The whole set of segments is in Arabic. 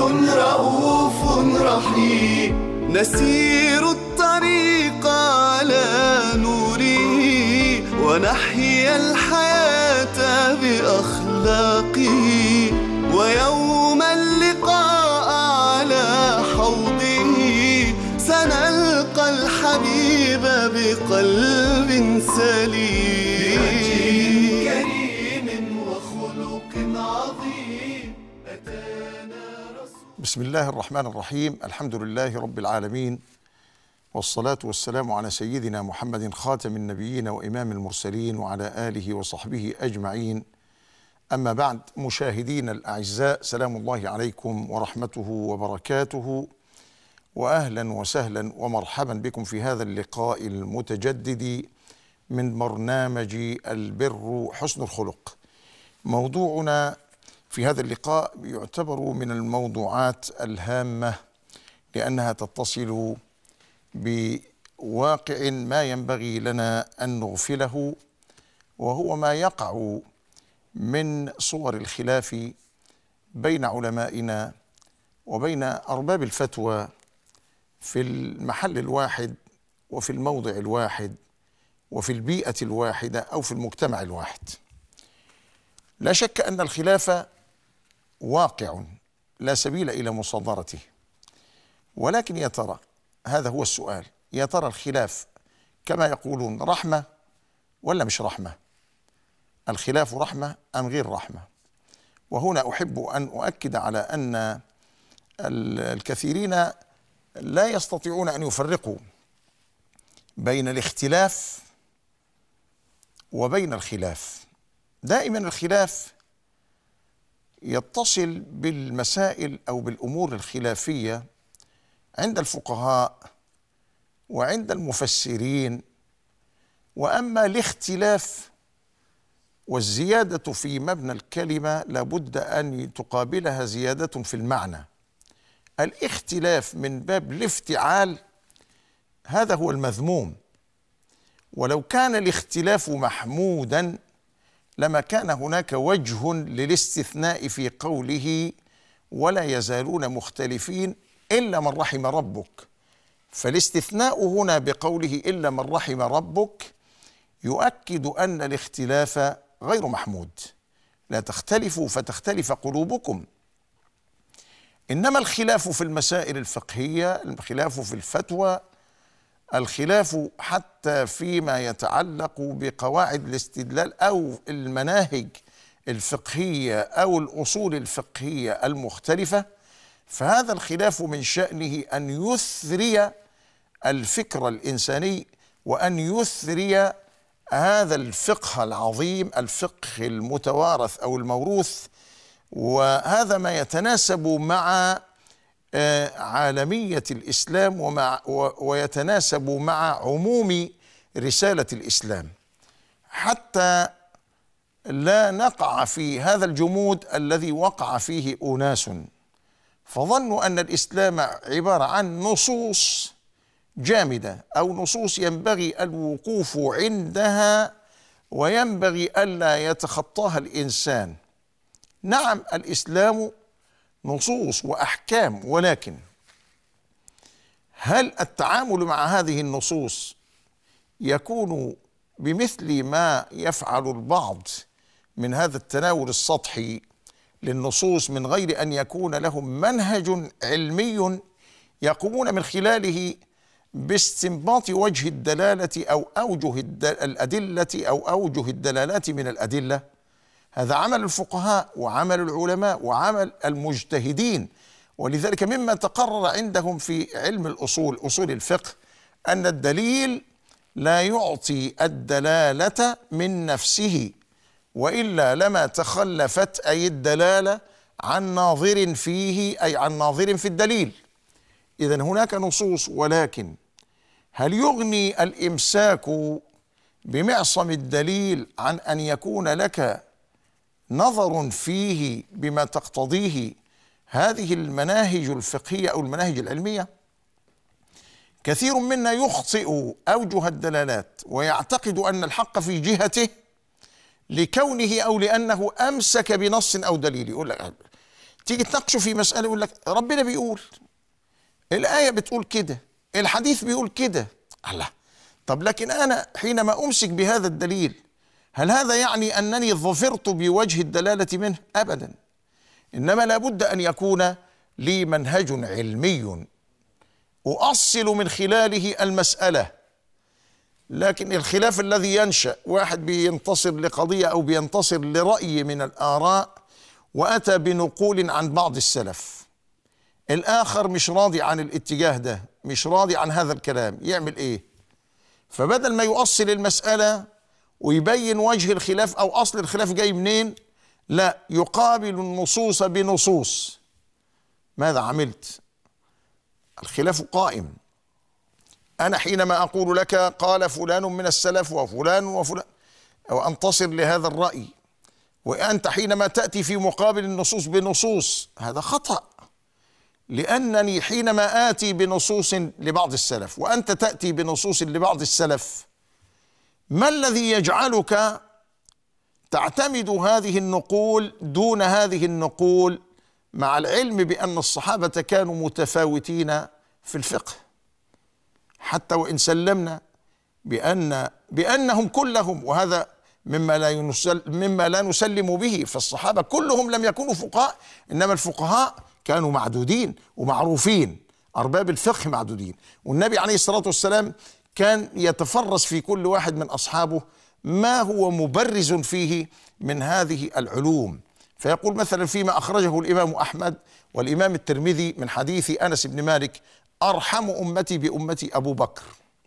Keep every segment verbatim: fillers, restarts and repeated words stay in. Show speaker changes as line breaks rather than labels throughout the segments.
رؤوف رحيم، نسير الطريق على نوره، ونحيا الحياة بأخلاقه، ويوم اللقاء على حوضه سنلقى الحبيب بقلب سليم. بوجه كريم وخلق عظيم أتانا رسول.
بسم الله الرحمن الرحيم. الحمد لله رب العالمين، والصلاة والسلام على سيدنا محمد خاتم النبيين وإمام المرسلين، وعلى آله وصحبه أجمعين. أما بعد، مشاهدين الأعزاء، سلام الله عليكم ورحمته وبركاته، وأهلا وسهلا ومرحبا بكم في هذا اللقاء المتجدد من برنامج البر حسن الخلق. موضوعنا في هذا اللقاء يعتبر من الموضوعات الهامة، لأنها تتصل بواقع ما ينبغي لنا أن نغفله، وهو ما يقع من صور الخلاف بين علمائنا وبين أرباب الفتوى في المحل الواحد وفي الموضع الواحد وفي البيئة الواحدة أو في المجتمع الواحد. لا شك أن الخلاف واقع لا سبيل إلى مصادرته، ولكن يا ترى، هذا هو السؤال، يا ترى الخلاف كما يقولون رحمة ولا مش رحمة؟ الخلاف رحمة أم غير رحمة؟ وهنا أحب أن أؤكد على أن الكثيرين لا يستطيعون أن يفرقوا بين الاختلاف وبين الخلاف. دائما الخلاف يتصل بالمسائل أو بالأمور الخلافية عند الفقهاء وعند المفسرين، وأما الاختلاف والزيادة في مبنى الكلمة لابد أن تقابلها زيادة في المعنى. الاختلاف من باب الافتعال هذا هو المذموم، ولو كان الاختلاف محمودا لما كان هناك وجه للاستثناء في قوله ولا يزالون مختلفين إلا من رحم ربك. فالاستثناء هنا بقوله إلا من رحم ربك يؤكد أن الاختلاف غير محمود. لا تختلفوا فتختلف قلوبكم. إنما الخلاف في المسائل الفقهية، الخلاف في الفتوى، الخلاف حتى فيما يتعلق بقواعد الاستدلال أو المناهج الفقهية أو الأصول الفقهية المختلفة، فهذا الخلاف من شأنه أن يثري الفكر الإنساني وأن يثري هذا الفقه العظيم، الفقه المتوارث أو الموروث، وهذا ما يتناسب مع عالمية الإسلام ومع ويتناسب مع عموم رسالة الإسلام، حتى لا نقع في هذا الجمود الذي وقع فيه أناس فظنوا أن الإسلام عبارة عن نصوص جامدة أو نصوص ينبغي الوقوف عندها وينبغي ألا يتخطاها الإنسان. نعم، الإسلام نصوص وأحكام، ولكن هل التعامل مع هذه النصوص يكون بمثل ما يفعل البعض من هذا التناول السطحي للنصوص من غير أن يكون لهم منهج علمي يقومون من خلاله باستنباط وجه الدلالة أو أوجه الأدلة أو أوجه الدلالات من الأدلة؟ هذا عمل الفقهاء وعمل العلماء وعمل المجتهدين. ولذلك مما تقرر عندهم في علم الأصول، أصول الفقه، أن الدليل لا يعطي الدلالة من نفسه، وإلا لما تخلفت أي الدلالة عن ناظر فيه، أي عن ناظر في الدليل. إذن هناك نصوص، ولكن هل يغني الإمساك بمعصم الدليل عن أن يكون لك نظر فيه بما تقتضيه هذه المناهج الفقهية أو المناهج العلمية؟ كثير منا يخطئ أوجه الدلالات ويعتقد أن الحق في جهته لكونه أو لأنه أمسك بنص أو دليل. يقول لك تيجي تناقشه في مسألة يقول لك ربنا بيقول، الآية بتقول كده، الحديث بيقول كده. الله، طب لكن أنا حينما أمسك بهذا الدليل هل هذا يعني أنني ظفرت بوجه الدلالة منه؟ أبدا، إنما لابد أن يكون لي منهج علمي أؤصل من خلاله المسألة. لكن الخلاف الذي ينشأ، واحد بينتصر لقضية أو بينتصر لرأي من الآراء وأتى بنقول عن بعض السلف، الآخر مش راضي عن الاتجاه ده، مش راضي عن هذا الكلام، يعمل إيه؟ فبدل ما يؤصل المسألة ويبين وجه الخلاف أو أصل الخلاف جاي منين، لا، يقابل النصوص بنصوص. ماذا عملت؟ الخلاف قائم. أنا حينما أقول لك قال فلان من السلف وفلان وفلان وأنتصر لهذا الرأي، وأنت حينما تأتي في مقابل النصوص بنصوص، هذا خطأ، لأنني حينما آتي بنصوص لبعض السلف وأنت تأتي بنصوص لبعض السلف، ما الذي يجعلك تعتمد هذه النقول دون هذه النقول، مع العلم بأن الصحابة كانوا متفاوتين في الفقه؟ حتى وإن سلمنا بأن بأنهم كلهم، وهذا مما لا ينسل مما لا نسلم به، فالصحابة كلهم لم يكونوا فقهاء، إنما الفقهاء كانوا معدودين ومعروفين، أرباب الفقه معدودين، والنبي عليه الصلاة والسلام كان يتفرس في كل واحد من أصحابه ما هو مبرز فيه من هذه العلوم. فيقول مثلا فيما أخرجه الإمام أحمد والإمام الترمذي من حديث أنس بن مالك: أرحم أمتي بأمتي أبو بكر،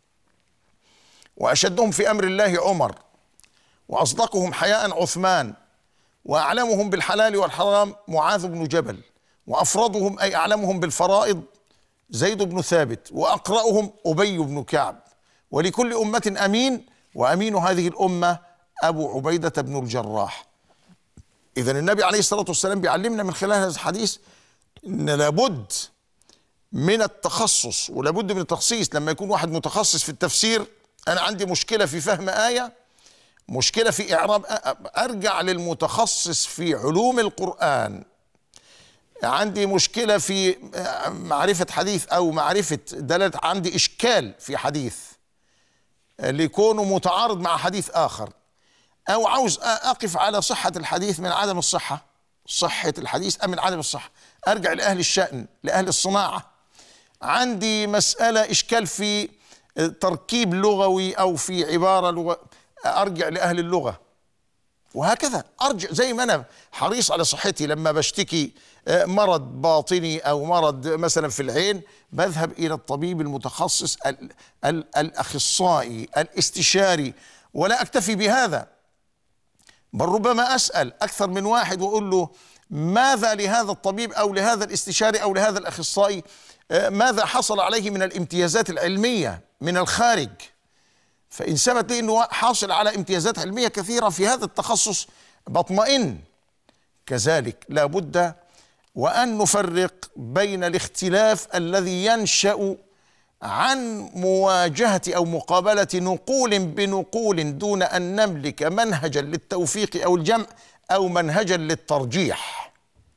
وأشدهم في أمر الله عمر، وأصدقهم حياء عثمان، وأعلمهم بالحلال والحرام معاذ بن جبل، وأفرضهم أي أعلمهم بالفرائض زيد بن ثابت، وأقرأهم أبي بن كعب، ولكل أمة أمين، وأمين هذه الأمة أبو عبيدة بن الجراح. إذن النبي عليه الصلاة والسلام بيعلمنا من خلال هذا الحديث إن لابد من التخصص ولابد من التخصيص. لما يكون واحد متخصص في التفسير، أنا عندي مشكلة في فهم آية، مشكلة في إعراب، أرجع للمتخصص في علوم القرآن. عندي مشكلة في معرفة حديث أو معرفة دلالة، عندي إشكال في حديث ليكونه متعارض مع حديث آخر، أو عاوز أقف على صحة الحديث من عدم الصحة، صحة الحديث أم من عدم الصحة، أرجع لأهل الشأن، لأهل الصناعة. عندي مسألة إشكال في تركيب لغوي أو في عبارة لغة، أرجع لأهل اللغة، وهكذا أرجع. زي ما أنا حريص على صحتي لما بشتكي مرض باطني أو مرض مثلا في العين، بذهب إلى الطبيب المتخصص ال ال الأخصائي الاستشاري، ولا أكتفي بهذا، بل ربما أسأل أكثر من واحد وأقول له ماذا لهذا الطبيب أو لهذا الاستشاري أو لهذا الأخصائي، ماذا حصل عليه من الامتيازات العلمية من الخارج. فإن ثبت لي أنه حاصل على امتيازات علمية كثيرة في هذا التخصص بطمئن. كذلك لا بد وأن نفرق بين الاختلاف الذي ينشأ عن مواجهة أو مقابلة نقول بنقول دون أن نملك منهجا للتوفيق أو الجمع أو منهجا للترجيح.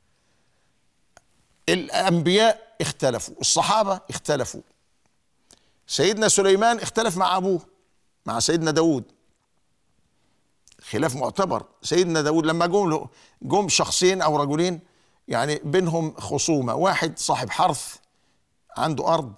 الأنبياء اختلفوا، الصحابة اختلفوا، سيدنا سليمان اختلف مع أبوه مع سيدنا داود، خلاف معتبر. سيدنا داود لما جم جم شخصين أو رجلين يعني بينهم خصومة، واحد صاحب حرث عنده أرض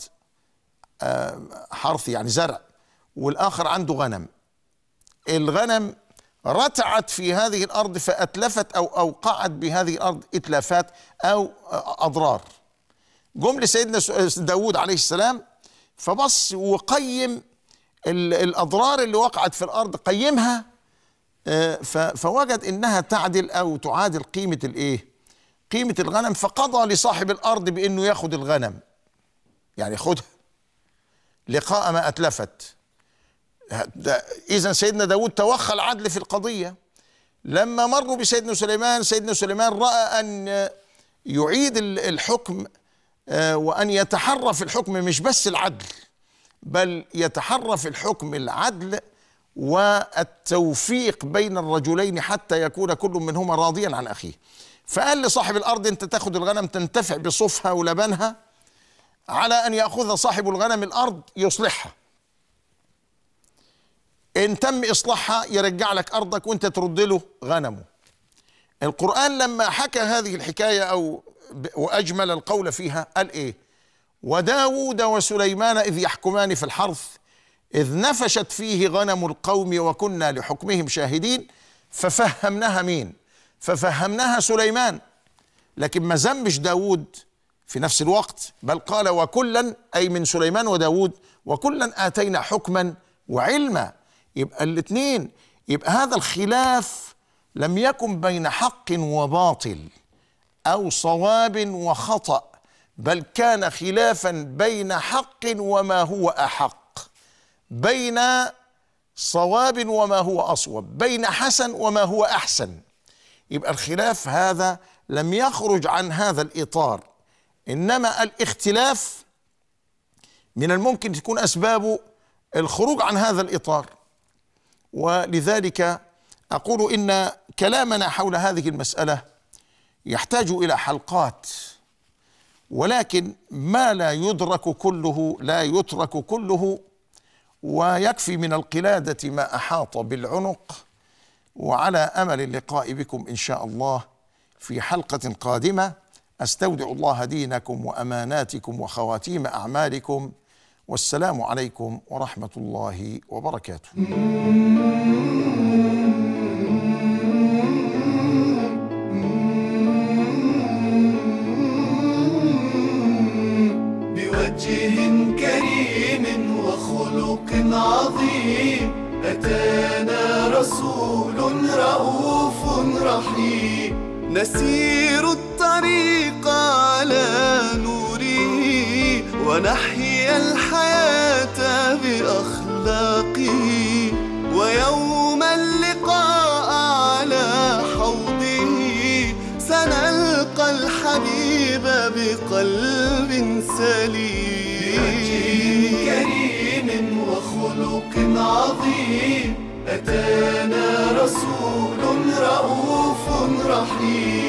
حرث يعني زرع، والآخر عنده غنم. الغنم رتعت في هذه الأرض فأتلفت أو أوقعت بهذه الأرض إتلافات أو أضرار. جم لسيدنا داود عليه السلام فبص وقيم الأضرار اللي وقعت في الأرض، قيمها فوجد إنها تعدل أو تعادل قيمة الإيه؟ قيمة الغنم، فقضى لصاحب الأرض بأنه ياخد الغنم، يعني خدها لقاء ما أتلفت. إذن سيدنا داود توخى العدل في القضية. لما مروا بسيدنا سليمان، سيدنا سليمان رأى أن يعيد الحكم وأن يتحرى في الحكم مش بس العدل، بل يتحرى في الحكم العدل والتوفيق بين الرجلين حتى يكون كل منهما راضيا عن أخيه. فقال لصاحب الأرض أنت تاخد الغنم تنتفع بصوفها ولبنها، على أن يأخذ صاحب الغنم الأرض يصلحها، إن تم إصلاحها يرجع لك أرضك وأنت ترد له غنمه. القرآن لما حكى هذه الحكاية أو وأجمل القول فيها قال إيه؟ وداود وسليمان إذ يحكمان في الحرث إذ نفشت فيه غنم القوم وكنا لحكمهم شاهدين ففهمناها مين؟ ففهمناها سليمان، لكن ما ذمش داود في نفس الوقت، بل قال وكلا، أي من سليمان وداود، وكلا آتينا حكما وعلما. يبقى الاثنين، يبقى هذا الخلاف لم يكن بين حق وباطل أو صواب وخطأ، بل كان خلافا بين حق وما هو أحق، بين صواب وما هو أصوب، بين حسن وما هو أحسن. يبقى الخلاف هذا لم يخرج عن هذا الإطار، إنما الاختلاف من الممكن تكون أسبابه الخروج عن هذا الإطار. ولذلك أقول إن كلامنا حول هذه المسألة يحتاج إلى حلقات، ولكن ما لا يدرك كله لا يترك كله، ويكفي من القلادة ما أحاط بالعنق. وعلى أمل اللقاء بكم إن شاء الله في حلقة قادمة. أستودع الله دينكم وأماناتكم وخواتيم أعمالكم، والسلام عليكم ورحمة الله وبركاته.
بوجه كريم وخلق عظيم أتانا رسول رؤوف رحيم، نسير الطريق على نوره ونحيا الحياة بأخلاقه، ويوم اللقاء على حوضه سنلقى الحبيب بقلب سليم. بوجه كريم وخلق عظيم أتانا رسول رؤوف رحيم،